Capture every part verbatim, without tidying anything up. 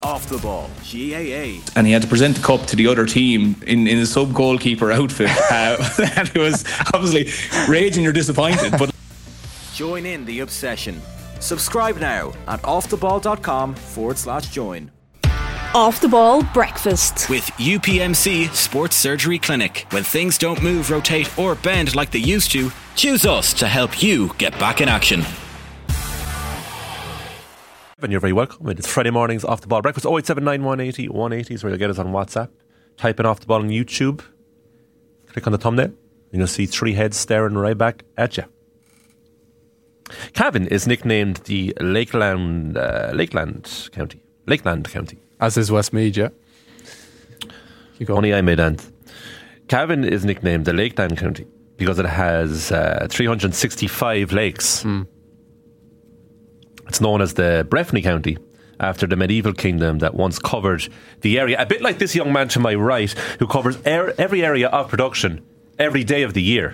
Off the Ball, G A A. And he had to present the cup to the other team in, in a sub-goalkeeper outfit. Uh, and it was obviously raging you're disappointed. But Join in the obsession. Subscribe now at offtheball.com forward slash join. Off the Ball Breakfast. With U P M C Sports Surgery Clinic. When things don't move, rotate or bend like they used to, choose us to help you get back in action. And you're very welcome. It's Friday mornings Off the Ball Breakfast. oh eight seven nine, one eight zero, one eight zero is where you'll get us on WhatsApp. Type in Off the Ball on YouTube. Click on the thumbnail and you'll see three heads staring right back at you. Cavan is nicknamed the Lakeland uh, Lakeland County. Lakeland County. As is Westmead, yeah. Only I made Ant. Cavan is nicknamed the Lakeland County because it has uh, three hundred sixty-five lakes. Mm. It's known as the Breffni County after the medieval kingdom that once covered the area. A bit like this young man to my right who covers er- every area of production every day of the year.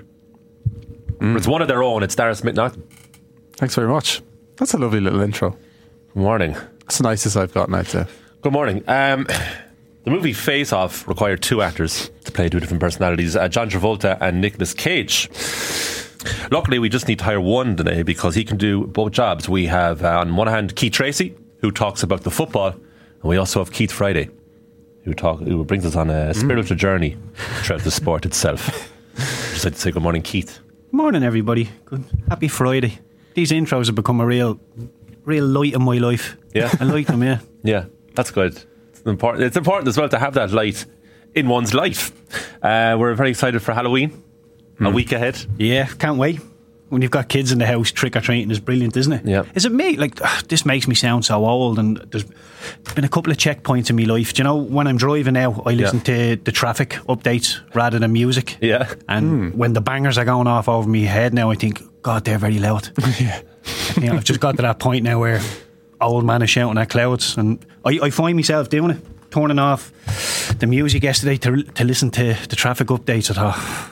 Mm. It's one of their own. It's Dara Smith-Naughton. Thanks very much. That's a lovely little intro. Good morning. That's the nicest I've gotten, I'd say. Good morning. Um, the movie Face Off required two actors to play two different personalities, uh, John Travolta and Nicolas Cage. Luckily, we just need to hire one today because he can do both jobs. We have, uh, on one hand, Keith Tracy, who talks about the football, and we also have Keith Friday, who talk, who brings us on a spiritual mm. journey throughout the sport itself. Just like to say good morning, Keith. Morning, everybody. Good. Happy Friday. These intros have become a real, real light in my life. Yeah, I like them. Yeah, yeah, that's good. It's important. It's important as well to have that light in one's life. Uh, we're very excited for Halloween. Mm. A week ahead. Yeah, can't wait. When you've got kids in the house, trick-or-treating is brilliant, isn't it? Yeah. Is it me? Like, ugh, this makes me sound so old, and there's been a couple of checkpoints in my life. Do you know, when I'm driving now, I listen yeah. to the traffic updates rather than music. Yeah. And mm. when the bangers are going off over my head now, I think, God, they're very loud. Yeah. You know, I've just got to that point now where old man is shouting at clouds, and I, I find myself doing it, turning off the music yesterday to, to listen to the traffic updates. I thought,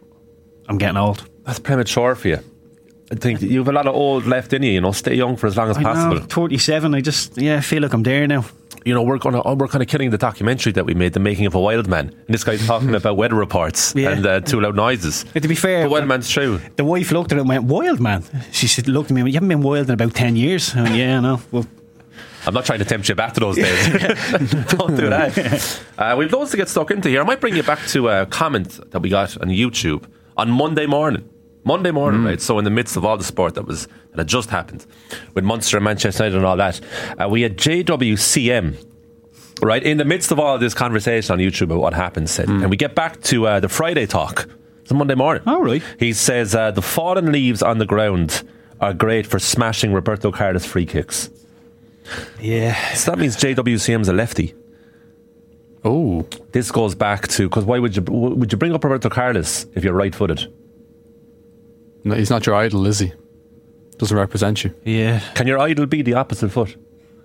I'm getting old. That's premature for you. I think you have a lot of old left in you. You know, stay young for as long as I possible. know, thirty-seven. I just yeah feel like I'm there now. You know, we're gonna we're kind of killing the documentary that we made, The Making of a Wild Man. And this guy's talking about weather reports yeah. and uh, too loud noises. Yeah, to be fair, the Wild Man's true. The wife looked at it and went, "Wild man." She said, "Looked at me and went, you haven't been wild in about ten years." I went, yeah, I know. Well, I'm not trying to tempt you back to those days. Don't do that. Uh, we've loads to get stuck into here. I might bring you back to a comment that we got on YouTube on Monday morning. Monday morning, mm. right? So in the midst of all the sport that was that had just happened with Munster and Manchester United and all that, uh, we had J W C M, right? In the midst of all this conversation on YouTube about what happened, said, mm. and we get back to uh, the Friday talk. It's a Monday morning. Oh, right. He says uh, the fallen leaves on the ground are great for smashing Roberto Carlos free kicks. Yeah. So that means J W C M's a lefty. Oh, this goes back to because why would you would you bring up Roberto Carlos if you're right-footed? No, he's not your idol, is he? Doesn't represent you. Yeah. Can your idol be the opposite foot?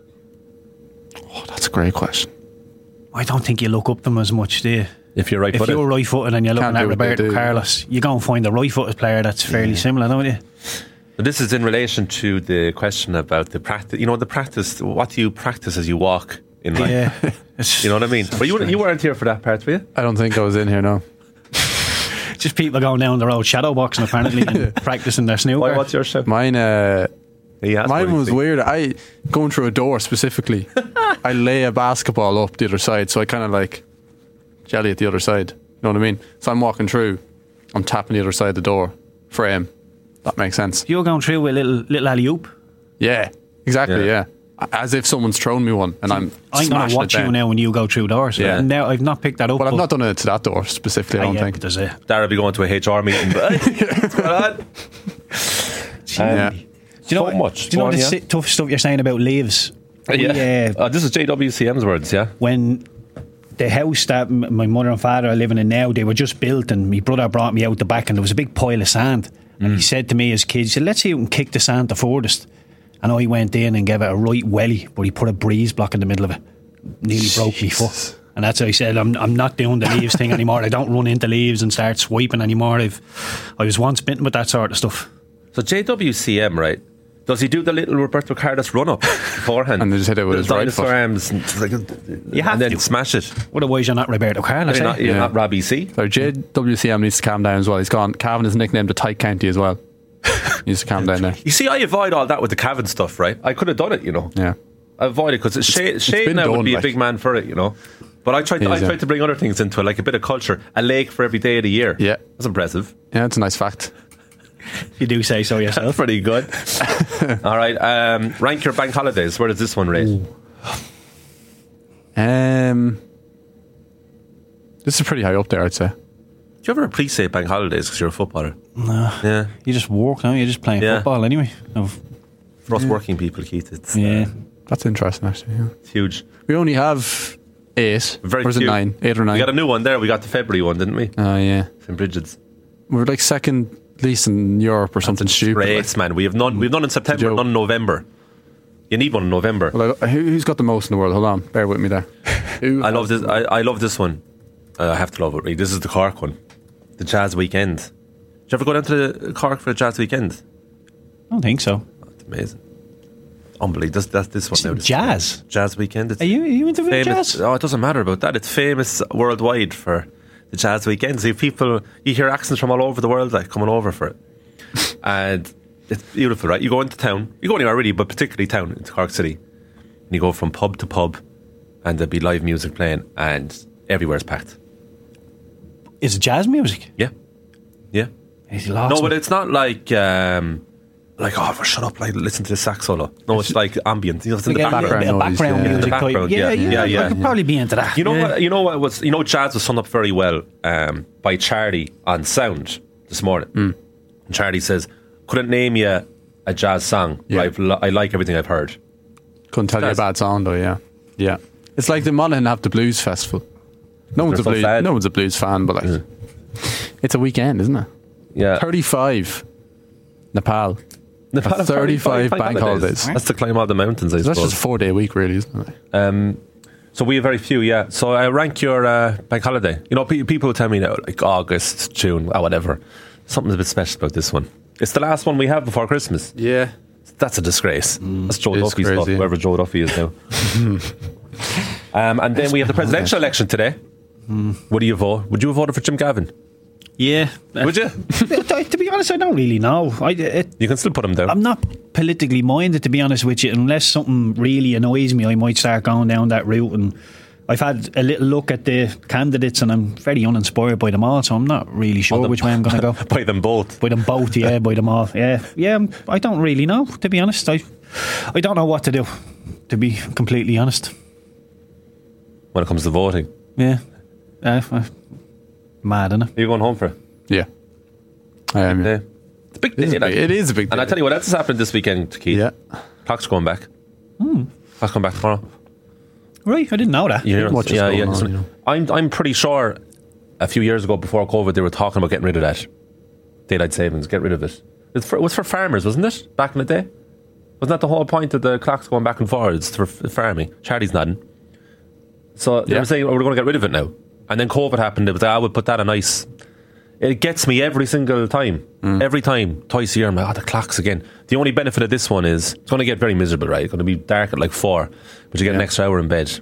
Oh, that's a great question. I don't think you look up them as much, do you? If you're right if footed. If you're right footed and you're looking Can't at Roberto do, Carlos, you go and find a right footed player that's fairly yeah. similar, don't you? But this is in relation to the question about the practice. You know, the practice. What do you practice as you walk in life? Yeah. You know what I mean? But you, you weren't here for that part, were you? I don't think I was in here, no. Just people going down the road shadow boxing apparently and practicing their snooker. Why, what's your show? Mine uh, mine was think. weird. I going through a door specifically. I lay a basketball up the other side, so I kind of like jelly at the other side. You know what I mean? So I'm walking through, I'm tapping the other side of the door frame. That makes sense. You're going through with a little little alley-oop? Yeah, exactly. Yeah. yeah. As if someone's thrown me one, and See, I'm. I'm going to watch you now when you go through doors. Yeah. Now I've not picked that up. Well, I've not done it to that door specifically. I don't yeah, think. There's a Dara will be going to a H R meeting. But what's going on? Um, yeah. Do you know so much. Do you know on, the yeah. si- tough stuff you're saying about leaves? Yeah. We, uh, oh, this is J W C M's words. Yeah. When the house that m- my mother and father are living in now, they were just built, and my brother brought me out the back, and there was a big pile of sand. And mm. he said to me as kids, he said, let's see who can kick the sand the furthest. And I went in and gave it a right welly, but he put a breeze block in the middle of it. Nearly Jesus. broke me foot. And that's how I said, I'm I'm not doing the leaves thing anymore. I don't run into leaves and start swiping anymore. I've I was once bitten with that sort of stuff. So J W C M, right? Does he do the little Roberto Carlos run up beforehand? And they just hit it with his right dinosaur foot. arms and, like, You have and then to. smash it. Otherwise, you're not Roberto Carlos. You're eh? not, you're Yeah. not Robbie C. So J W C M needs to calm down as well. He's gone. Cavan is nicknamed the Tight County as well. He needs to calm down there. You see, I avoid all that with the Cavan stuff, right? I could have done it, you know. Yeah. I avoid it because Shane, it's Shane been now would done, be a like. big man for it, you know. But I tried. To, He I is, yeah. tried to bring other things into it, like a bit of culture. A lake for every day of the year. Yeah. That's impressive. Yeah, it's a nice fact. You do say so That's yourself. pretty good. All right, um, rank your bank holidays. Where does this one rate? Um, this is pretty high up there, I'd say. Do you ever appreciate bank holidays because you're a footballer? No. Yeah, You just walk now. You're just playing Yeah. football anyway. No. for us working people, Keith, it's Yeah. That's interesting, actually. Yeah. it's huge. We only have eight. Very or is it few. nine? Eight or nine? We got a new one there. We got the February one, didn't we? Oh, yeah. Saint Bridget's. We're like second least in Europe or something stupid. like. Race, man. We have none. We've none in September, Joke. none in November. You need one in November. Well, I, who, who's got the most in the world? Hold on, bear with me there. Who I love has- this. I, I love this one. Uh, I have to love it. Really. This is the Cork one, the Jazz Weekend. Did you ever go down to the Cork for the Jazz Weekend? I don't think so. It's amazing, unbelievable. That's, that's this one now. this Jazz? Jazz Weekend. It's Are you, are you into famous. jazz? Oh, it doesn't matter about that. It's famous worldwide for the Jazz Weekend. See, people, you hear accents from all over the world like coming over for it, and it's beautiful, right? You go into town. You go anywhere really, but particularly town into Cork City, and you go from pub to pub, and there'll be live music playing, and everywhere's packed. Is it jazz music? Yeah, yeah. He's lost No, me. but it's not like um, like oh, shut up, like listen to the sax solo. No, it's like ambient. You know, it's in Like the a background. bit of noise, background yeah. music The type. background, Yeah, yeah, yeah, yeah, yeah. I could probably be into that. You know yeah. what? You know what was? You know, jazz was summed up very well um, by Charlie on Sound this morning. Mm. And Charlie says, "Couldn't name you a jazz song. Yeah. But I've, li- I like everything I've heard." Couldn't tell you a Jazz. bad song though. Yeah, yeah. It's like the Monaghan have the blues festival. No one's a They're so blues. sad. No one's a blues fan, but like, it's a weekend, isn't it? Yeah, Thirty-five. Nepal. Nepal have thirty-five bank holidays. That's to climb all the mountains, I That's suppose. just a four-day week, really, isn't it? Um, so we have very few, yeah. So I rank your uh, bank holiday. You know, pe- people tell me now, like August, June, or whatever. Something's a bit special about this one. It's the last one we have before Christmas. Yeah. That's a disgrace. That's Joe It's Duffy's crazy, stuff, yeah. whoever Joe Duffy is now. um, and then we have the presidential election today. Would you vote? Would you have voted for Jim Gavin? Yeah. Would you? to, to be honest, I don't really know. I, it, You can still put him down. I'm not politically minded, to be honest with you. Unless something really annoys me, I might start going down that route. And I've had a little look at the candidates, and I'm very uninspired by them all. So I'm not really sure them- which way I'm going to go. By them both. By them both, yeah, by them all. Yeah, yeah. I'm- I don't really know, to be honest. I, I don't know what to do, to be completely honest. When it comes to voting. Yeah. Uh, uh, mad, innit? Are you going home for it? Yeah. I am. Yeah. Yeah. It's a big It day. is a like. big- it is a big And I day. tell you what else is happening this weekend, Keith. Yeah. Clock's going back. Hmm. Clock's going back tomorrow. Right, I didn't know that. You hear Much is yeah, going yeah. on, So you know. I'm I'm pretty sure a few years ago before COVID they were talking about getting rid of that daylight savings. Get rid of it. It's for, it was for farmers, wasn't it? Back in the day, wasn't that the whole point of the clocks going back and forwards for f- farming? Charlie's nodding. So they Yeah. were saying, oh, we're going to get rid of it now. And then COVID happened. It was, I would put that on ice. It gets me every single time. Mm. Every time, twice a year, I'm like, oh, the clocks again. The only benefit of this one is it's going to get very miserable, right? It's going to be dark at like four, but you get an Yeah. extra hour in bed.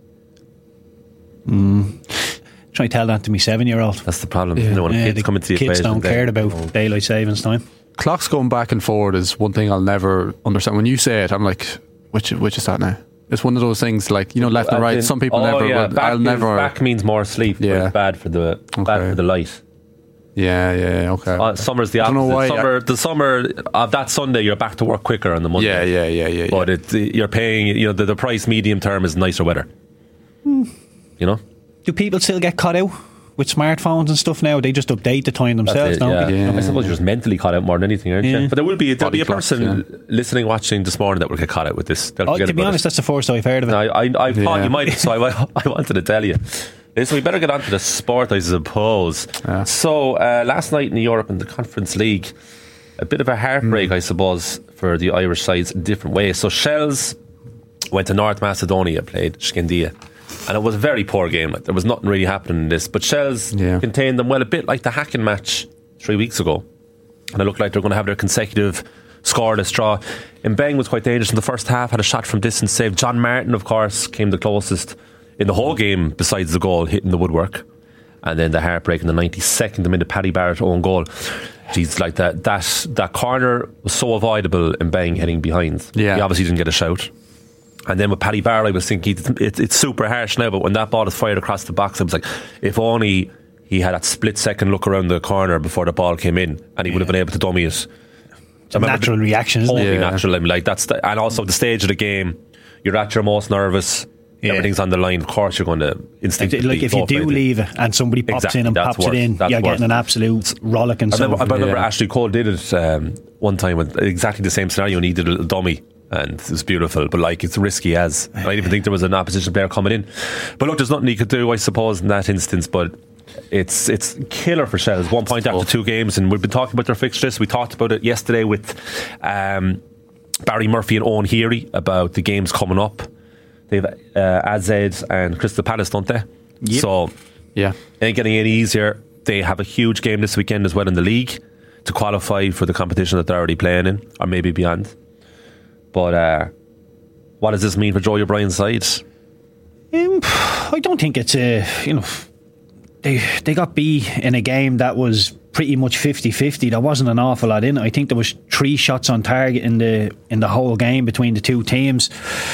Try to tell that to me seven-year-old. That's the problem. You know, when Yeah, kids the come into the kids equation, don't they- care about daylight savings time. Clocks going back and forward is one thing I'll never understand. When you say it, I'm like, which which is that now? It's one of those things like, you know, left and As right. in- Some people oh, never. Yeah. Will, Back I'll is- never. Back means more sleep. Yeah, Yeah. it's bad for the bad Okay. for the light. Yeah, yeah, okay. Uh, summer's the I don't opposite. know why Summer, the summer of that Sunday, you're back to work quicker on the Monday. yeah, yeah, yeah, yeah. But yeah. it, you're paying. You know, the, the price medium term is nicer weather. You know, Do people still get caught out with smartphones and stuff now? They just update the time themselves, That's it, don't yeah. they? Yeah. I suppose you're just mentally caught out more than anything, aren't you? Yeah. But there will be there'll Body be a clocks, person listening, watching this morning that will get caught out with this. They'll Oh, forget to be about honest, it. that's the first I've heard of it. I, I, I thought Yeah. you might, so I, wa- I wanted to tell you. Listen, we better get on to the sport, I suppose. Yeah. So, uh, last night in Europe in the Conference League, a bit of a heartbreak, I suppose, for the Irish sides in different ways. So, Shells went to North Macedonia, played Skandia, and it was a very poor game. Like, there was nothing really happening in this, but Shells Yeah. contained them well, a bit like the Hacken match three weeks ago. And it looked like they're going to have their consecutive scoreless draw. Mbeng was quite dangerous in the first half, had a shot from distance save. John Martin, of course, came the closest in the whole game besides the goal, hitting the woodwork. And then the heartbreak in the ninety-second minute, Paddy Barrett own goal. Jeez, like that that that corner was so avoidable. Mbeng heading behind. Yeah. He obviously didn't get a shout. And then with Paddy Barrett, I was thinking it's, it's, it's super harsh now, but when that ball is fired across the box, I was like, if only he had that split second look around the corner before the ball came in, and he would have been able to dummy it. It's a natural reaction, isn't totally it? Yeah. natural. I mean, like that's the, and also the stage of the game. You're at your most nervous. Yeah. Everything's on the line. Of course, you're going to instinctively. Like if you go do for it. leave it and somebody pops Exactly, in and that's pops worse, it in, that's you're worse. getting an absolute rollicking. I remember, I remember Yeah. Ashley Cole did it um, one time with exactly the same scenario, and he did a little dummy, and it was beautiful. But like, it's risky as I didn't even think there was an opposition player coming in. But look, there's nothing he could do, I suppose, in that instance. But it's it's killer for Shells. One point after two games, and we've been talking about their fixtures. We talked about it yesterday with um, Barry Murphy and Owen Heary about the games coming up. They've uh, A Z and Crystal Palace, don't they? Yep. So Yeah. ain't getting any easier. They have a huge game this weekend as well in the league to qualify for the competition that they're already playing in, or maybe beyond. But uh, what does this mean for Joey O'Brien's side? Um, I don't think it's a, you know, they they got beat in a game that was pretty much fifty-fifty. There wasn't an awful lot in it. I think there was three shots on target in the in the whole game between the two teams.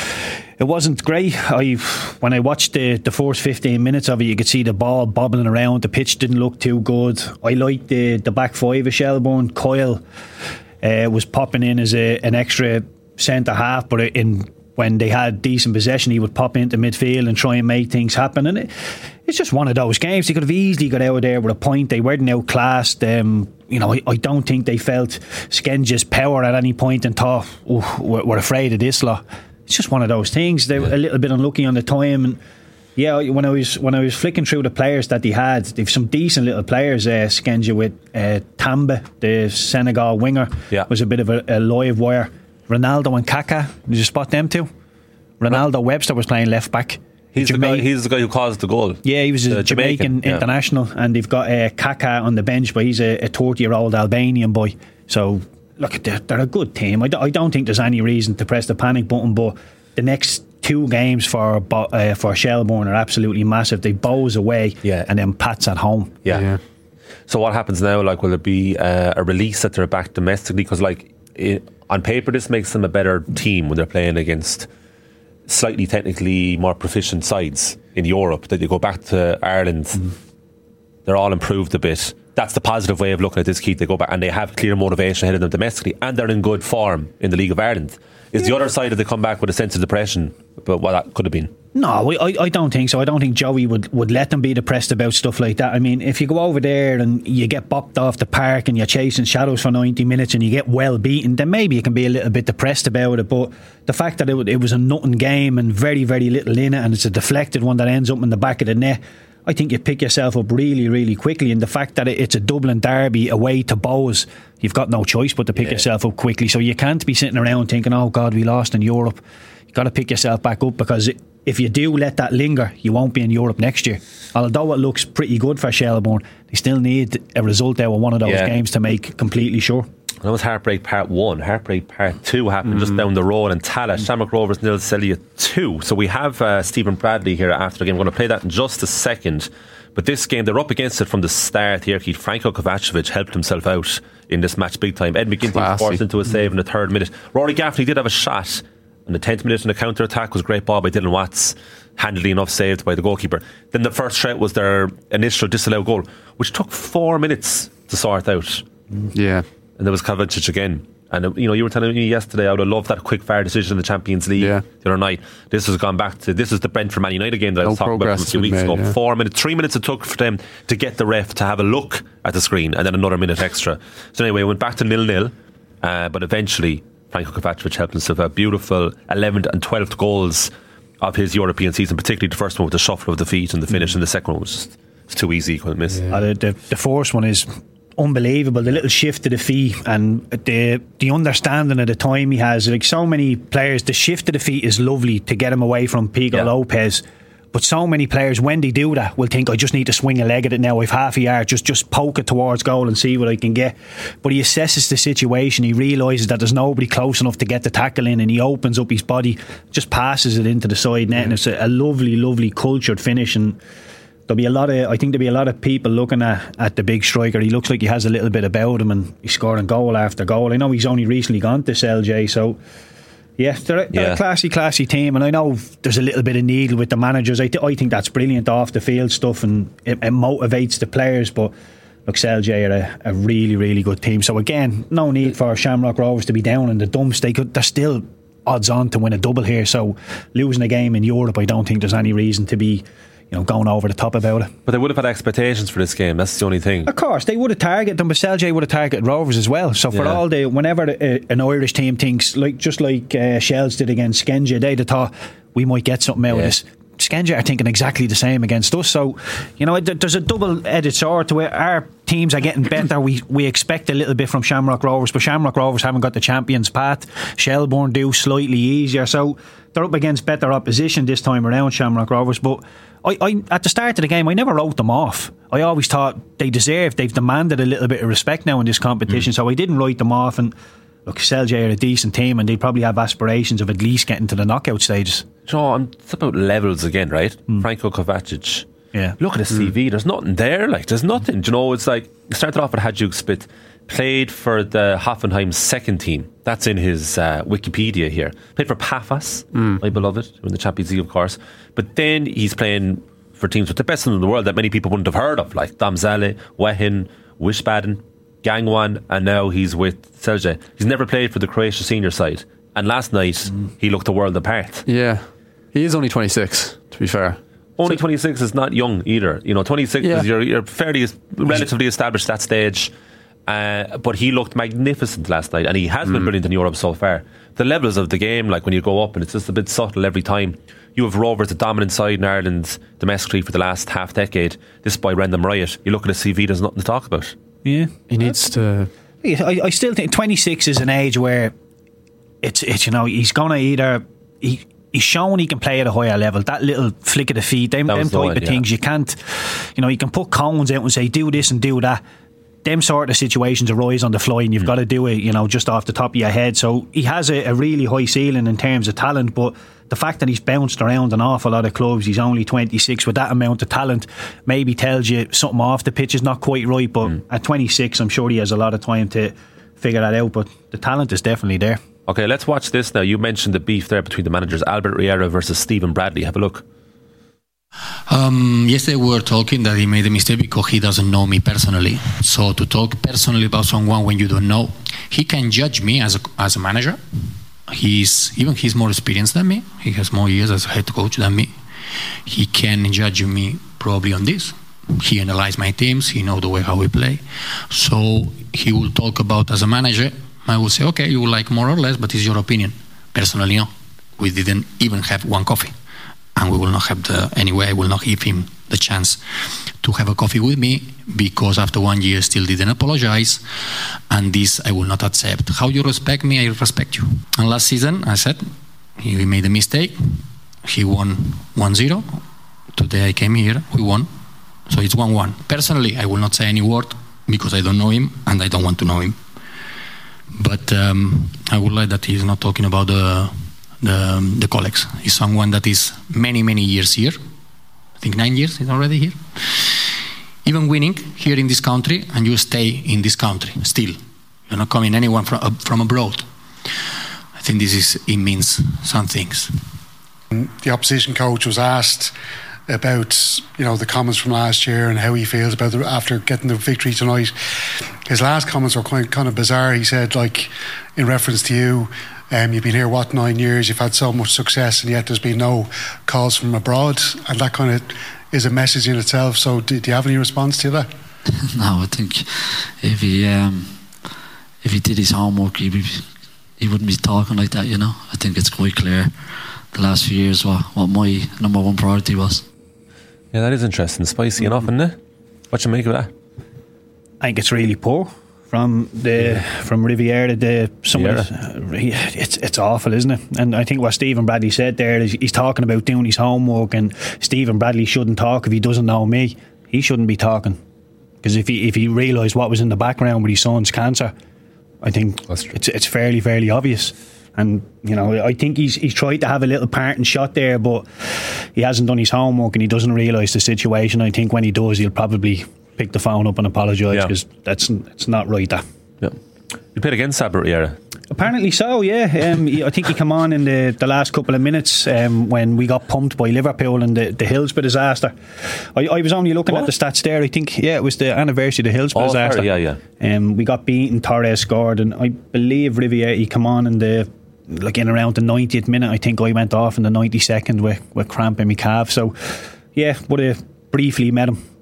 It wasn't great. I when I watched the the first fifteen minutes of it, you could see the ball bobbling around. The pitch didn't look too good. I liked the the back five of Shelbourne. Coyle uh, was popping in as a, an extra centre half, but in when they had decent possession, he would pop into midfield and try and make things happen. And it, it's just one of those games. They could have easily got out of there with a point. They weren't outclassed. Um, you know, I, I don't think they felt Skenge's power at any point and thought, oh, we're, we're afraid of this lot. It's just one of those things. They were a little bit unlucky on the time. And yeah, when I was when I was flicking through the players that they had, they've some decent little players. Uh, Skenge with uh, Tamba, the Senegal winger, Yeah. was a bit of a, a live wire. Ronaldo and Kaka, did you spot them too? Ronaldo Well, Webster was playing left back. He's the, guy, he's the guy who caused the goal. Yeah, he was a The Jamaican, Jamaican, yeah. international, and they've got uh, Kaka on the bench, but he's a thirty-year-old Albanian boy. So, look, they're, they're a good team. I, d- I don't think there's any reason to press the panic button, but the next two games for Bo- uh, for Shelbourne are absolutely massive. They Bows away, Yeah. and then Pats at home. Yeah. Yeah. So what happens now? Like, will it be uh, a release that they're back domestically? Because, like, it, on paper, this makes them a better team when they're playing against slightly technically more proficient sides in Europe. That they go back to Ireland, mm. they're all improved a bit. That's the positive way of looking at this, Keith. They go back and they have clear motivation ahead of them domestically, and they're in good form in the League of Ireland. Is yeah. the other side, if they come back with a sense of depression about what that could have been? No, I, I don't think so. I don't think Joey would, would let them be depressed about stuff like that. I mean, if you go over there and you get bopped off the park and you're chasing shadows for ninety minutes and you get well beaten, then maybe you can be a little bit depressed about it. But the fact that it, it was a nothing game and very, very little in it, and it's a deflected one that ends up in the back of the net, I think you pick yourself up really, really quickly. And the fact that it's a Dublin derby away to Bows, you've got no choice but to pick yeah. yourself up quickly. So you can't be sitting around thinking, oh God, we lost in Europe. You've got to pick yourself back up, because it, if you do let that linger, you won't be in Europe next year. Although it looks pretty good for Shelbourne, they still need a result out of one of those yeah. games to make completely sure. That was Heartbreak Part one. Heartbreak Part two happened mm. just down the road in Tallaght. Mm. Shamrock Rovers nil, Celia two. So we have uh, Stephen Bradley here after the game. We're going to play that in just a second. But this game, they're up against it from the start here, Keith. Franco Kovacevic helped himself out in this match big time. Ed McGinty was forced into a save in the third minute. Rory Gaffney did have a shot in the tenth minute, and the counter attack was a great ball by Dylan Watts, handily enough saved by the goalkeeper. Then the first threat was their initial disallowed goal, which took four minutes to sort out. Yeah. And there was Kovacic again. And you know, you were telling me yesterday, I would have loved that quick fire decision in the Champions League yeah. the other night. This has gone back to this is the Brentford Man United game that no I was talking about from a few weeks made, ago. Yeah. Four minutes, three minutes it took for them to get the ref to have a look at the screen, and then another minute extra. So anyway, it went back to nil nil, uh, but eventually Franco Kovacevic helped himself out. Beautiful eleventh and twelfth goals of his European season, particularly the first one with the shuffle of the feet and the finish, mm. and the second one was just, it's too easy, couldn't miss. Yeah. Uh, the, the, the first one is unbelievable. The little shift to the feet and the the understanding of the time he has. Like so many players, the shift to the feet is lovely to get him away from Pico yeah. Lopez. But so many players, when they do that, will think, I just need to swing a leg at it now. I've half a yard, just just poke it towards goal and see what I can get. But he assesses the situation. He realises that there's nobody close enough to get the tackle in, and he opens up his body, just passes it into the side net, and it's a, a lovely, lovely cultured finish. And there'll be a lot of, I think there'll be a lot of people looking at, at the big striker. He looks like he has a little bit about him, and he's scoring goal after goal. I know he's only recently gone to L J, so. Yeah, they're, they're yeah. a classy, classy team, and I know there's a little bit of needle with the managers. I, th- I think that's brilliant off the field stuff, and it, it motivates the players. But look, L J are a, a really, really good team. So again, no need for Shamrock Rovers to be down in the dumps. They could, they're still odds on to win a double here. So losing a game in Europe, I don't think there's any reason to be, you know, going over the top about it. But they would have had expectations for this game. That's the only thing. Of course, they would have targeted them, but L J would have targeted Rovers as well. So for yeah. all the, whenever a, an Irish team thinks, like just like uh, Shells did against Skenja, they'd have thought we might get something out yeah. of this. Skenja are thinking exactly the same against us. So, you know, there's a double-edged sword to it. Our teams are getting better. We we expect a little bit from Shamrock Rovers, but Shamrock Rovers haven't got the champions path. Shelbourne do slightly easier. So they're up against better opposition this time around, Shamrock Rovers. But I, I, at the start of the game, I never wrote them off. I always thought they deserved, they've demanded a little bit of respect now in this competition, mm. so I didn't write them off. And look, L J are a decent team, and they probably have aspirations of at least getting to the knockout stages. John, it's about levels again, right? Mm. Franco Kovacic. Yeah. Look at his C V. Mm. There's nothing there. Like, there's nothing. Do you know, it's like, he started off with Hajduk Split, played for the Hoffenheim second team. That's in his uh, Wikipedia here. Played for Pafas, mm. my beloved, in the Champions League, of course. But then he's playing for teams with the best in the world that many people wouldn't have heard of, like Domzale, Wehin, Wiesbaden, Gangwon, and now he's with Celje. He's never played for the Croatia senior side, and last night mm. he looked a world apart. Yeah, he is only twenty-six, to be fair. Only twenty-six is not young either. You know, twenty-six yeah. is you're, you're fairly relatively established at that stage. Uh, but he looked magnificent last night, and he has mm. been brilliant in Europe so far. The levels of the game, like when you go up, and it's just a bit subtle every time. You have Rovers, the dominant side in Ireland domestically for the last half decade. This boy Brendan Riot, you look at his C V, there's nothing to talk about. Yeah, he needs to. I, I still think twenty-six is an age where it's it's you know he's gonna either he. He's shown he can play at a higher level. That little flick of the feet, them, them type the one, of yeah. things, you can't, you know, you can put cones out and say, do this and do that. Them sort of situations arise on the fly, and you've mm. got to do it, you know, just off the top of your head. So he has a, a really high ceiling in terms of talent, but the fact that he's bounced around an awful lot of clubs, he's only twenty-six, with that amount of talent, maybe tells you something off the pitch is not quite right. But mm. at twenty-six, I'm sure he has a lot of time to figure that out. But the talent is definitely there. Okay, let's watch this now. You mentioned the beef there between the managers, Albert Riera versus Stephen Bradley. Have a look. Um, yesterday we were talking that he made a mistake because he doesn't know me personally. So to talk personally about someone when you don't know, he can judge me as a, as a manager. He's even he's more experienced than me. He has more years as a head coach than me. He can judge me probably on this. He analyzed my teams. He knows the way how we play. So he will talk about as a manager. I will say, okay, you will like more or less, but it's your opinion. Personally, no. We didn't even have one coffee. And we will not have the, anyway, I will not give him the chance to have a coffee with me because after one year still didn't apologize. And this I will not accept. How you respect me, I respect you. And last season, I said, he made a mistake. He won one zero. Today I came here, we won. So it's one one. Personally, I will not say any word because I don't know him and I don't want to know him. But um, I would like that he's not talking about the, the the colleagues. He's someone that is many, many years here. I think nine years he's already here. Even winning here in this country, and you stay in this country still. You're not coming anyone from, uh, from abroad. I think this is, it means some things. The opposition coach was asked about, you know, the comments from last year and how he feels about the, after getting the victory tonight. His last comments were quite kind of bizarre. He said, like, in reference to you, um, you've been here what nine years, you've had so much success, and yet there's been no calls from abroad, and that kind of is a message in itself. So do, do you have any response to that? No, I think if he um, if he did his homework, he be, he wouldn't be talking like that, you know. I think it's quite clear the last few years what, what my number one priority was. Yeah, that is interesting. Spicy enough, isn't it? What you make of that? I think it's really poor from the from Riviera. The some of the, it's it's awful, isn't it? And I think what Stephen Bradley said there is he's talking about doing his homework, and Stephen Bradley shouldn't talk if he doesn't know me. He shouldn't be talking, because if he if he realised what was in the background with his son's cancer, I think it's it's fairly fairly obvious. And you know, I think he's he's tried to have a little parting shot there, but he hasn't done his homework and he doesn't realise the situation. I think when he does, he'll probably pick the phone up and apologise, because yeah. that's it's not right. That yeah, you played against Sabra Riera. Apparently so, yeah. Um, I think he came on in the, the last couple of minutes um, when we got pumped by Liverpool in the, the Hillsborough disaster. I, I was only looking what? at the stats there. I think, yeah, it was the anniversary of the Hillsborough oh, disaster. Sorry, yeah, yeah. Um, we got beaten, Torres scored, and I believe Riviere, he came on in the like in around the ninetieth minute. I think I went off in the ninety-second with, with cramp in my calf. So, yeah, would have briefly met him.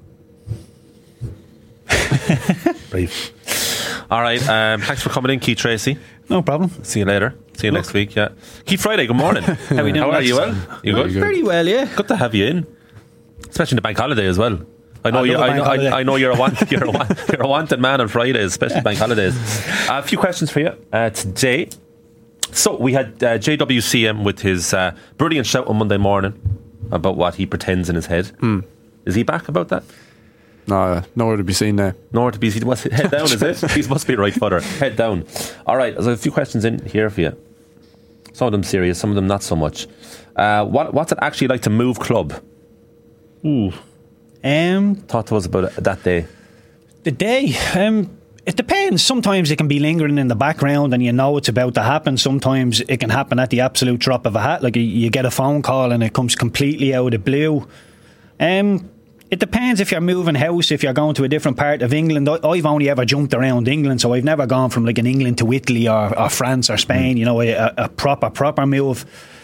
Brief. All right, um, thanks for coming in, Keith Tracy. No problem. See you later. See you Look. next week. Yeah, Keith Friday. Good morning. How, we How are you? Well, you good? Very well. Yeah. Good to have you in, especially in the bank holiday as well. I know you. I know, I, I know you're a want, you're a want, you're a wanted man on Fridays, especially bank holidays. Uh, a few questions for you uh, today. So we had uh, J W C M with his uh, brilliant shout on Monday morning about what he pretends in his head. Mm. Is he back about that? No, nowhere to be seen there. Nowhere to be seen. What's, head down, is it? He must be right footer. Head down. All right, there's a few questions in here for you. Some of them serious, some of them not so much. Uh, what, what's it actually like to move club? Ooh. Um, Talk to us about it, that day. The day? Um, it depends. Sometimes it can be lingering in the background and you know it's about to happen. Sometimes it can happen at the absolute drop of a hat. Like you get a phone call and it comes completely out of the blue. Um... It depends if you're moving house, if you're going to a different part of England. I've only ever jumped around England, so I've never gone from like an England to Italy or, or France or Spain, you know, a, a proper, proper move.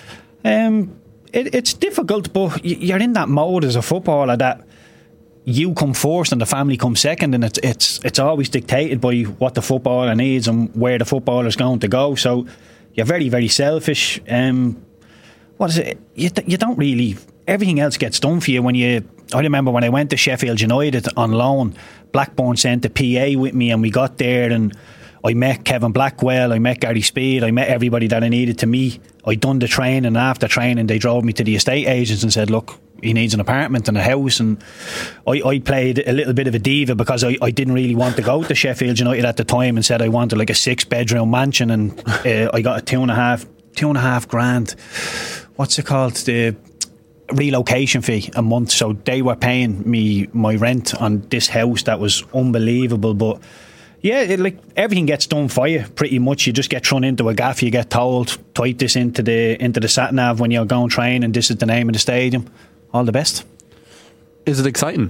Um, it, it's difficult, but you're in that mode as a footballer that you come first and the family comes second, and it's it's it's always dictated by what the footballer needs and where the footballer's going to go. So you're very, very selfish. Um, what is it? You, you don't really... Everything else gets done for you when you... I remember when I went to Sheffield United on loan, Blackburn sent a P A with me and we got there and I met Kevin Blackwell, I met Gary Speed, I met everybody that I needed to meet. I'd done the training, and after training they drove me to the estate agents and said, look, he needs an apartment and a house. And I, I played a little bit of a diva because I, I didn't really want to go to Sheffield United at the time, and said I wanted like a six bedroom mansion, and uh, I got a two and a half two and a half grand what's it called the relocation fee a month, so they were paying me my rent on this house. That was unbelievable. But yeah, it, like everything gets done for you pretty much. You just get thrown into a gaff, you get told type this into the into the sat nav when you're going train, and this is the name of the stadium. All the best. Is it exciting?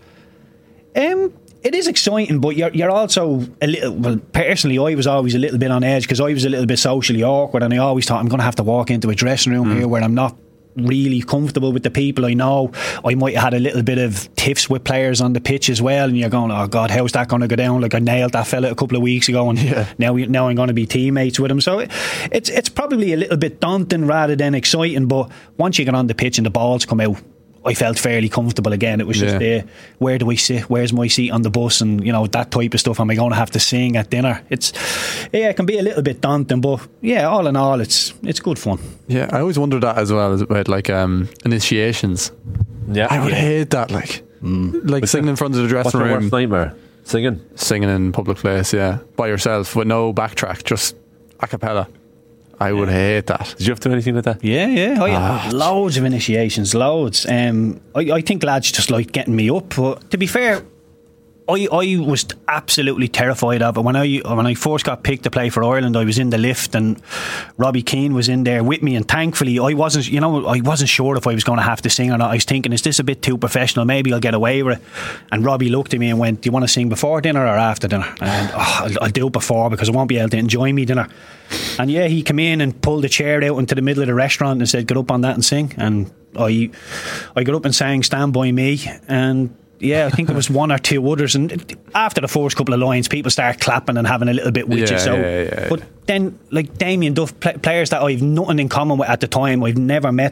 Um It is exciting, but you're you're also a little. Well, personally, I was always a little bit on edge because I was a little bit socially awkward, and I always thought I'm going to have to walk into a dressing room mm. here where I'm not really comfortable with the people I know. I might have had a little bit of tiffs with players on the pitch as well, and you're going, oh God, how's that going to go down? Like I nailed that fella a couple of weeks ago, and yeah. now we, now I'm going to be teammates with him. So it, it's it's probably a little bit daunting rather than exciting. But once you get on the pitch and the balls come out, I felt fairly comfortable again. It was just yeah. uh, where do I sit? Where's my seat on the bus? And you know, that type of stuff. Am I going to have to sing at dinner? It's yeah, it can be a little bit daunting, but yeah, all in all, it's it's good fun. Yeah, I always wondered that as well about like um, initiations. Yeah, I would yeah. hate that. Like, mm. like singing in front of the dressing room. What's your worst nightmare? Singing, singing in public place. Yeah, by yourself with no backtrack, just a cappella. I would yeah. hate that. Did you have to do anything like that? Yeah, yeah. I ah. had loads of initiations, loads. Um, I, I think lads just like getting me up. But to be fair, I I was absolutely terrified of it. When I when I first got picked to play for Ireland, I was in the lift and Robbie Keane was in there with me, and thankfully I wasn't, you know, I wasn't sure if I was going to have to sing or not. I was thinking, is this a bit too professional? Maybe I'll get away with it. And Robbie looked at me and went, do you want to sing before dinner or after dinner? And oh, I'll, I'll do it before because I won't be able to enjoy me dinner. And yeah, he came in and pulled a chair out into the middle of the restaurant and said, get up on that and sing. And I I got up and sang Stand By Me, and yeah, I think there was one or two others, and after the first couple of lines people start clapping and having a little bit with yeah, you. So, yeah, yeah, but then like Damien Duff, pl- players that I've nothing in common with at the time, I've never met them,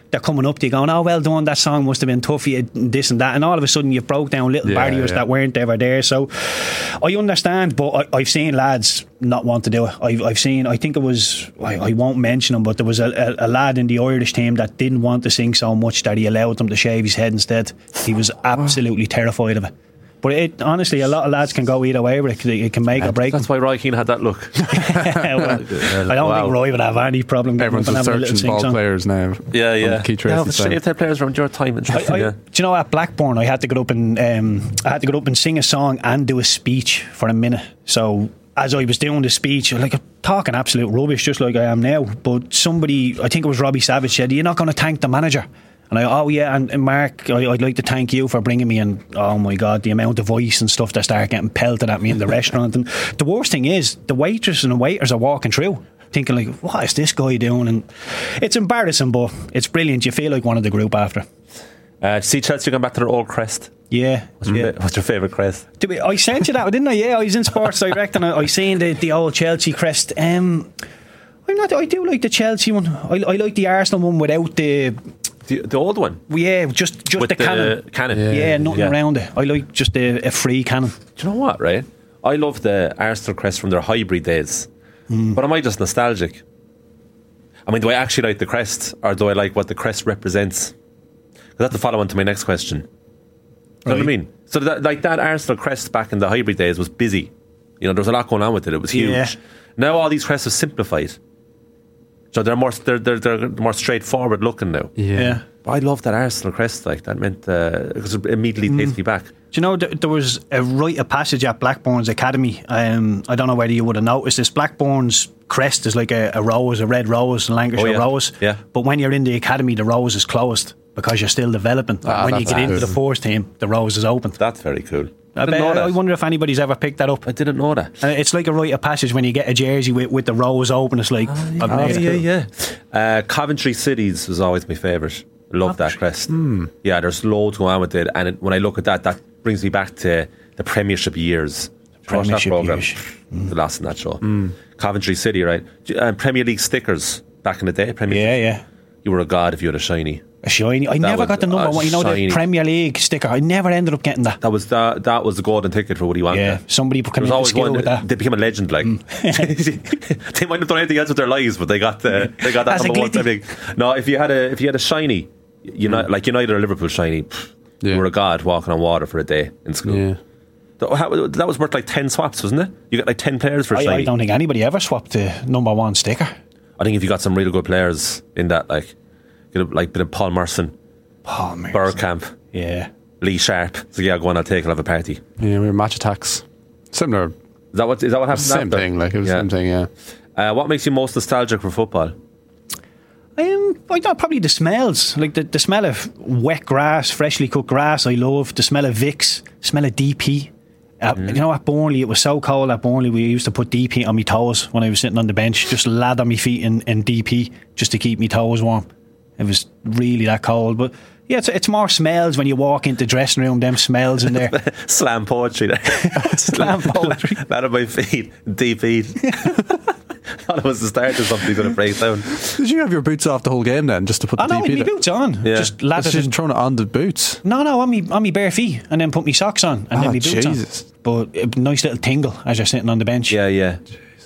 they're coming up to you going, oh, well done, that song must have been tough for you, this and that, and all of a sudden you broke down little Yeah, barriers yeah. that weren't ever there. So I understand, but I, I've seen lads not want to do it. I've, I've seen, I think it was, I, I won't mention him, but there was a, a, a lad in the Irish team that didn't want to sing so much that he allowed them to shave his head instead. He was absolutely terrified of it. But it, honestly, a lot of lads can go either way with it. It can make or break. That's why Roy Keane had that look. Well, I don't Wow. think Roy would have any problem. Everyone's getting just up and having a little searching ball sing-song. players now. Yeah, yeah. On Keith yeah, Tracy's the side. shaved head players around your time. Interesting. I, I, yeah. do you know at Blackburn I had to get up and um, I had to get up and sing a song and do a speech for a minute. So as I was doing the speech, like I'm talking absolute rubbish, just like I am now. But somebody, I think it was Robbie Savage, said, "You're not going to thank the manager." And I, oh yeah, and, and Mark, I, I'd like to thank you for bringing me. And oh my God, the amount of voice and stuff that started getting pelted at me in the restaurant. And the worst thing is, the waitress and the waiters are walking through, thinking like, what is this guy doing? And it's embarrassing, but it's brilliant. You feel like one of the group after. Uh, see Chelsea going back to their old crest. Yeah, What's your, yeah. fa- what's your favourite crest? Did we- I sent you that, didn't I? Yeah, I was in Sports Direct and I, I seen the, the old Chelsea crest. Um, I'm not. I do like the Chelsea one. I, I like the Arsenal one without the. The, the old one? Yeah, just just With the, the cannon. cannon. Yeah, Yeah. nothing Yeah. around it. I like just a, a free cannon. Do you know what, right? I love the Arsenal crest from their hybrid days. Mm. But am I just nostalgic? I mean, do I actually like the crest, or do I like what the crest represents? Because that's the follow on to my next question. You know what I mean? So that, like that Arsenal crest back in the hybrid days was busy. You know, there was a lot going on with it. It was huge. Yeah. Now all these crests are simplified. So they're more they're they're, they're more straightforward looking now. Yeah. Yeah. But I love that Arsenal crest. Like that meant uh, because it immediately Mm. takes me back. Do you know th- there was a rite of passage at Blackburn's Academy? Um, I don't know whether you would have noticed this. Blackburn's crest is like a, a rose, a red rose, a Lancashire Oh, yeah. rose. Yeah. But when you're in the academy, the rose is closed because you're still developing. Ah, when you that's get into good. the first team, the rose is open. That's very cool. I, I didn't bet, know I that. wonder if anybody's ever picked that up. I didn't know that. Uh, it's like a rite of passage when you get a jersey with, with the rose open. It's like, I've Oh, made it. yeah, yeah. Uh, Coventry Cities was always my favourite. Love that crest. Yeah, there's loads going on with it, and it, when I look at that, that brings me back to the Premiership years. Premiership Watch that years. programme. The last in that show. Coventry City, right? Uh, Premier League stickers back in the day. Premier Yeah, yeah. You were a god if you had a shiny. A shiny. I never was got the number a one. You know, shiny. the Premier League sticker. I never ended up getting that. That was that. That was the golden ticket for Woody Wonka. Yeah, somebody There came was into always skill one. with that. They became a legend. Like they might have done anything else with their lives, but they got uh, they got that As a number one glitty. thing. No, if you had a if you had a shiny, United, like United or Liverpool shiny, pff, Yeah. you were a god walking on water for a day in school. Yeah. Th- how- That was worth like ten swaps, wasn't it? You got like ten players for a I, shiny. I don't think anybody ever swapped the number one sticker. I think if you got some really good players in that, like get a, like bit of Paul Merson, Paul Merson. Bergkamp, Yeah. Lee Sharp. So yeah, go on, I'll take. I'll have a party. Yeah, we were match attacks. Similar. Is that what is that what happened? Same after? thing. Like it was Yeah. the same thing. Yeah. Uh, what makes you most nostalgic for football? Um, I know probably the smells, like the, the smell of wet grass, freshly cut grass. I love the smell of Vicks, smell of D P. Uh, Mm. You know, at Burnley, it was so cold at Burnley. We used to put D P on my toes when I was sitting on the bench, just lather my feet in, in D P just to keep my toes warm. It was really that cold, but yeah, it's, it's more smells when you walk into the dressing room. Them smells in there. Slam poetry there. Slam poetry. That of my feet, deep heat. Thought it was the start of something going to break down. Did you have your boots off the whole game then, just to put the I know, D P with my there? boots on. Yeah. Just That's lathered just in. throwing it on the boots. No, no, on me, on me bare feet, and then put me socks on, and Ah, then me boots Jesus. on. But a nice little tingle as you're sitting on the bench. Yeah, yeah.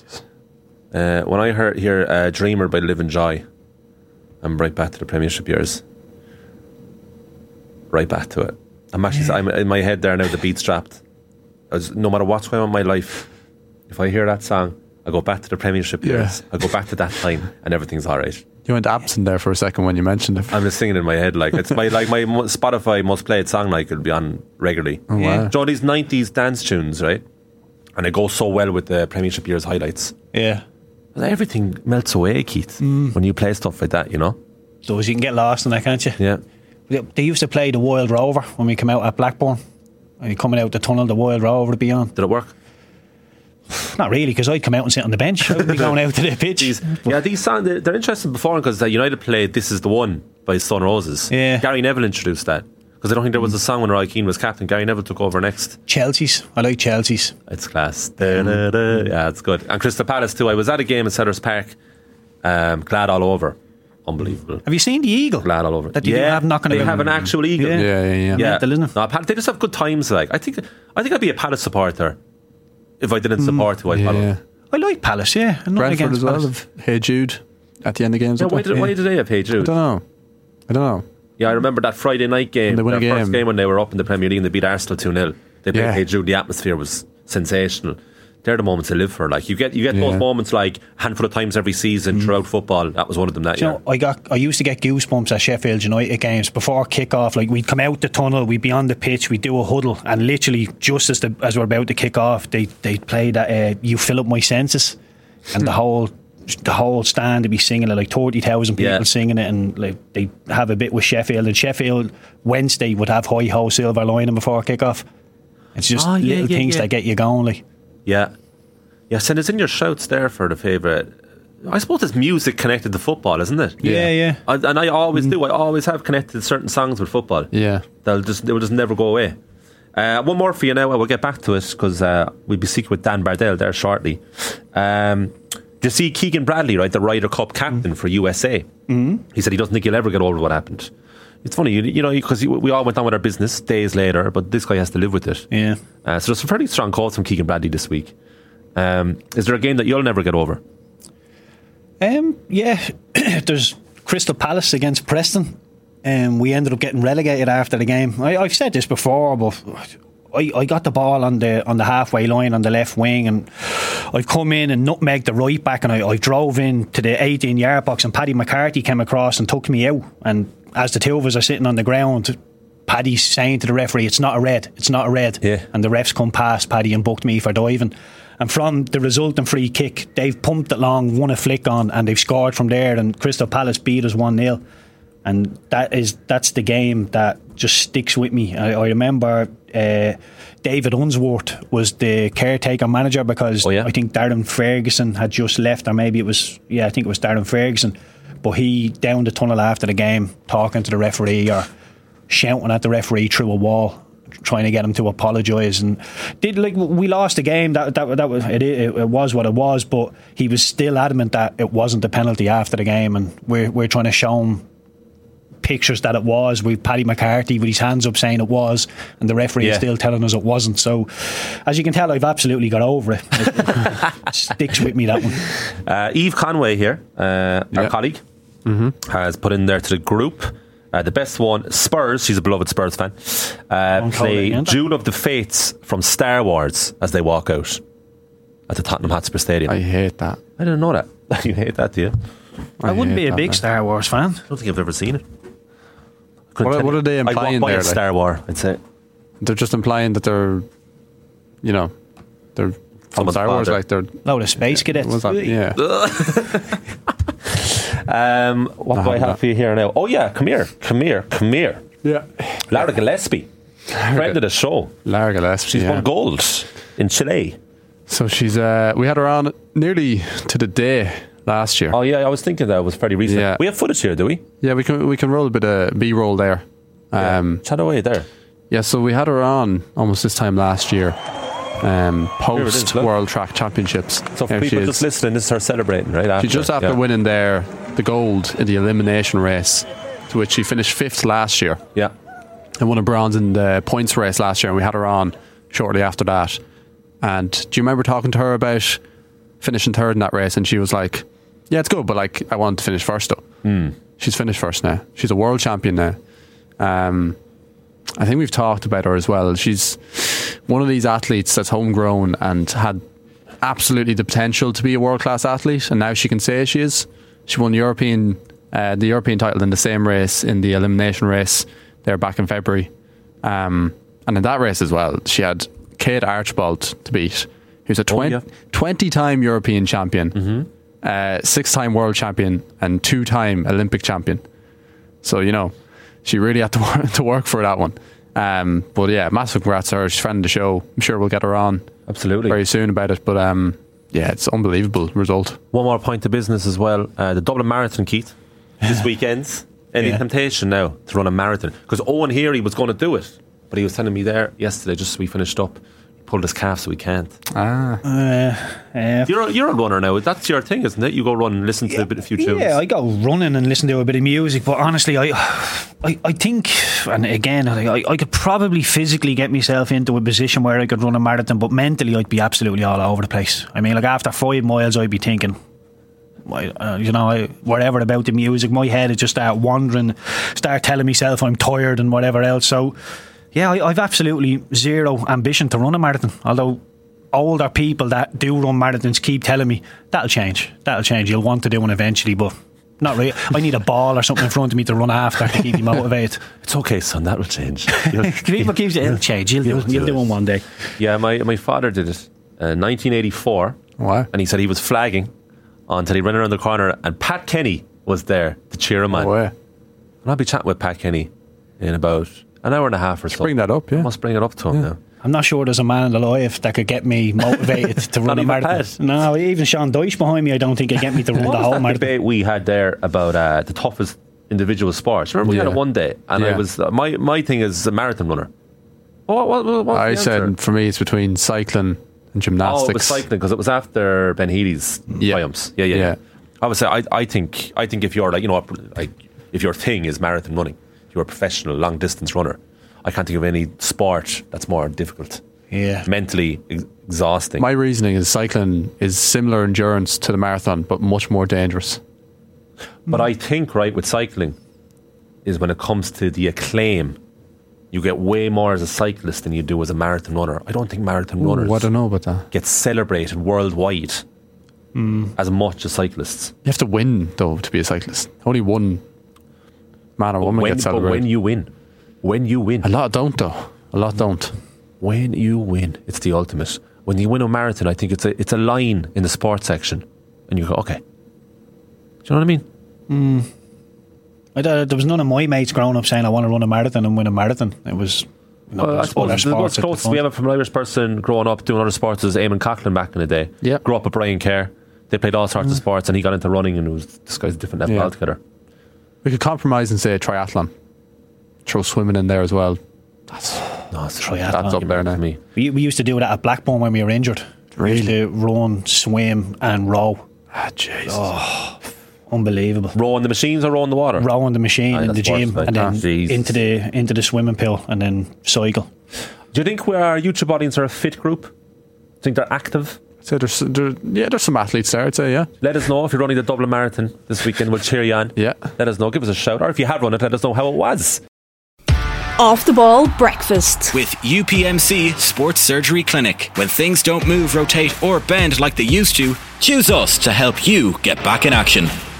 Uh, when I heard hear uh, "Dreamer" by Live and Joy, I'm right back to the Premiership years. Right back to it. I'm actually I'm in my head there now. The beat strapped. As, no matter what's going on in my life, if I hear that song, I go back to the Premiership Yeah. years. I go back to that time, and everything's all right. You went absent there for a second when you mentioned it. I'm just singing in my head like it's my like my mo- Spotify most played song, like it'll be on regularly. Oh, wow. Do you know these nineties dance tunes, right? And it goes so well with the Premiership years highlights. Yeah. Everything melts away, Keith, when you play stuff like that, you know? So as you can get lost in that, can't you? Yeah. They, they used to play the Wild Rover when we came out at Blackburn. When you coming out the tunnel, the Wild Rover would be on. Did it work? Not really, because I'd come out and sit on the bench. I wouldn't be going out to the pitch. These, yeah, these songs, they're, they're interesting before because uh, United played This Is The One by Stone Roses. Yeah. Gary Neville introduced that. Because I don't think there was a song when Roy Keane was captain. Gary Neville took over next. Chelsea's. I like Chelsea's. It's class. Da-da-da. Yeah, it's good. And Crystal Palace too. I was at a game at Sellers Park. Um, glad all over. unbelievable. Have you seen the eagle? Glad all over it. That they do yeah, have knocking they about. have an actual eagle. Yeah, Yeah, yeah, yeah. Yeah, Mental, isn't it? No, Pal- they just have good times. Like I think, I think I'd be a Palace supporter if I didn't support who I followed. Yeah. I like Palace, yeah. I'm not Brentford against as well. Palace. Of Hey Jude at the end of games. Yeah, up why there. did, why did they have Hey I Jude? don't know. I don't know. Yeah, I remember that Friday night game. They win a their first game. game when they were up in the Premier League and they beat Arsenal two nil. They played Yeah. Hey Jude. The atmosphere was sensational. They're the moments to live for. Like you get, you get Yeah. those moments like a handful of times every season throughout football. That was one of them that Do you year. know, I got I used to get goosebumps at Sheffield United games before kick off. Like we'd come out the tunnel, we'd be on the pitch, we'd do a huddle, and literally just as the, as we're about to kick off, they they play that uh, "You Fill Up My Senses," and the whole the whole stand would be singing it, like thirty thousand people Yeah. singing it, and like they have a bit with Sheffield. And Sheffield Wednesday would have Hi Ho Silver Lining before kick off. It's just Oh, yeah, little yeah, things yeah. that get you going. Like Yeah, yeah. Send us in your shouts there for the favourite. I suppose there's music connected to football, isn't it? yeah, yeah. I, and I always do. I always have connected certain songs with football. Yeah. They'll just they will just never go away. Uh, one more for you now. We'll get back to it because uh, we'll be speaking with Dan Bardell there shortly. Um, do you see Keegan Bradley, right, the Ryder Cup captain for U S A? Mm-hmm. He said he doesn't think he'll ever get over what happened. It's funny, you, you know, because we all went on with our business days later, but this guy has to live with it. Yeah. Uh, so there's some fairly strong calls from Keegan Bradley this week. Um, is there a game that you'll never get over? Um, yeah, there's Crystal Palace against Preston, and we ended up getting relegated after the game. I, I've said this before, but I, I got the ball on the on the halfway line on the left wing, and I've come in and nutmegged the right back, and I, I drove in to the eighteen yard box, and Paddy McCarthy came across and took me out. And as the two of us are sitting on the ground, Paddy's saying to the referee, "It's not a red, it's not a red." Yeah. And the refs come past Paddy and booked me for diving. And from the resulting free kick, they've pumped it long, won a flick on, and they've scored from there. And Crystal Palace beat us one nil. And that is that's the game that just sticks with me. I, I remember uh, David Unsworth was the caretaker manager because Oh, yeah? I think Darren Ferguson had just left, or maybe it was yeah, I think it was Darren Ferguson. But he down the tunnel after the game, talking to the referee or shouting at the referee through a wall, trying to get him to apologise. And did like we lost the game. That that that was it, it. It was what it was. But he was still adamant that it wasn't a penalty after the game, and we're we're trying to show him pictures that it was, with Paddy McCarthy with his hands up saying it was, and the referee Yeah. is still telling us it wasn't. So as you can tell, I've absolutely got over it. It, it sticks with me, that one. Uh, Eve Conway here, uh, our Yeah. colleague, has put in there to the group. Uh, the best one, Spurs, she's a beloved Spurs fan, uh, Don't call it play again. June of the Fates from Star Wars as they walk out at the Tottenham Hotspur Stadium. I I, hate that. didn't know that. You hate that, do you? I, wouldn't hate be a that, big man. Star Wars fan. I don't think I've ever seen it. Couldn't What are- tell what you. are they I'd walk implying by there, a like? Star Wars, I'd say. They're just implying that they're, you know, they're from Someone's Star Wars, father. like they're. Load of space cadets. What's that? Yeah. Um, what I do I have have that. for you here now? Oh yeah, come here, come here, come here. Yeah. Lara Gillespie, friend of the show. Lara Gillespie. She's yeah. won gold in Chile. So she's. Uh, we had her on nearly to the day last year. Oh yeah, I was thinking that it was fairly recent. Yeah. We have footage here, do we? Yeah, we can we can roll a bit of B roll there. Um, Chat away there. yeah, so we had her on almost this time last year, um, Here it is, post look. World Track Championships. So for There she people is. just listening, this is her celebrating, right? After, She just after yeah. winning there the gold in the elimination race, to which she finished fifth last year, Yeah. and won a bronze in the points race last year. And we had her on shortly after that. And do you remember talking to her about finishing third in that race? And she was like, "Yeah, it's good, but like I wanted to finish first though." Mm. She's finished first now. She's a world champion now. Um, I think we've talked about her as well. She's one of these athletes that's homegrown and had absolutely the potential to be a world class athlete, and now she can say she is. She won the European uh, the European title in the same race, in the elimination race there back in February, um, and in that race as well, she had Kate Archibald to beat, who's a Oh, yeah. twenty-time European champion, uh, six-time world champion, and two-time Olympic champion. So you know, she really had to work, to work for that one. Um, but yeah, massive congrats to her. She's a friend of the show. I'm sure we'll get her on Absolutely. very soon about it. But um, yeah, it's an unbelievable result. One more point of business as well. Uh, the Dublin Marathon, Keith, this weekend. Any Yeah. temptation now to run a marathon? Because Owen here, he was going to do it, but he was telling me there yesterday, just as we finished up, pulled his calf, so he can't. Ah. Uh, uh, You're a, you're a runner now. That's your thing, isn't it? You go run and listen to yeah, a bit, a few tunes. Yeah, I go running and listen to a bit of music. But honestly, I, I, I think, and again, I, I could probably physically get myself into a position where I could run a marathon, but mentally, I'd be absolutely all over the place. I mean, like after five miles, I'd be thinking, uh, you know, I, whatever about the music, my head would just start wandering, start telling myself I'm tired and whatever else. So, yeah, I, I've absolutely zero ambition to run a marathon. Although older people that do run marathons keep telling me that'll change, that'll change. You'll want to do one eventually, but not really. I need a ball or something in front of me to run after to keep me motivated. It's okay, son. That will change. People keep saying it'll change. You'll, you'll, you'll do one one day. Yeah, my my father did it, uh, nineteen eighty-four. Wow. And he said he was flagging until he ran around the corner, and Pat Kenny was there to cheer him on. Oh, yeah. And I'll be chatting with Pat Kenny in about an hour and a half or so. Bring that up, yeah. I must bring it up to him yeah. now. I'm not sure there's a man alive that could get me motivated to run a marathon. Pat. No, even Sean Dyche behind me, I don't think could get me to run what the was whole that marathon. debate we had there about uh, the toughest individual sports? Remember we yeah. had it one day, and yeah. I was uh, my my thing is a marathon runner. What, what, what, what I said for me it's between cycling and gymnastics. Oh, it was cycling because it was after Ben Healy's yeah. triumphs. Yeah, yeah, yeah. yeah. I would say I, I think I think if you're like you know like if your thing is marathon running, you're a professional long distance runner. I can't think of any sport that's more difficult. Yeah, mentally ex- exhausting. My reasoning is cycling is similar endurance to the marathon, but much more dangerous. But I think right with cycling is when it comes to the acclaim, you get way more as a cyclist than you do as a marathon runner. I don't think marathon Ooh, runners I don't know about that. get celebrated worldwide mm. as much as cyclists. You have to win though to be a cyclist. Only one man or but woman when, gets but celebrated. when you win, when you win, a lot don't though. A lot don't. When you win, it's the ultimate. When you win a marathon, I think it's a it's a line in the sports section, and you go, okay. Do you know what I mean? Mm. I, there was none of my mates growing up saying I want to run a marathon and win a marathon. It was, you know, well, I suppose the most closest we have from an Irish person growing up doing other sports is Eamon Coughlin back in the day. Yeah. Grew up with Brian Kerr. They played all sorts mm. of sports, and he got into running, and it was this guy's a different level yeah. altogether. We could compromise and say triathlon. Throw swimming in there as well. That's no, it's triathlon. That's up there now. Me. We, we used to do that at Blackburn when we were injured. Really? We used to run, swim, and row. Ah, Jesus. Oh, unbelievable. Rowing the machines or rowing the water? Rowing the machine Aye, in the gym, worse, and then oh, into the into the swimming pool, and then cycle. Do you think we our YouTube audience are a fit group? Do you think they're active? I'd say there's, there, yeah, there's some athletes there, I'd say, yeah. Let us know if you're running the Dublin Marathon this weekend. We'll cheer you on. Yeah. Let us know. Give us a shout. Or if you have run it, let us know how it was. Off the Ball Breakfast with U P M C Sports Surgery Clinic. When things don't move, rotate or bend like they used to, choose us to help you get back in action.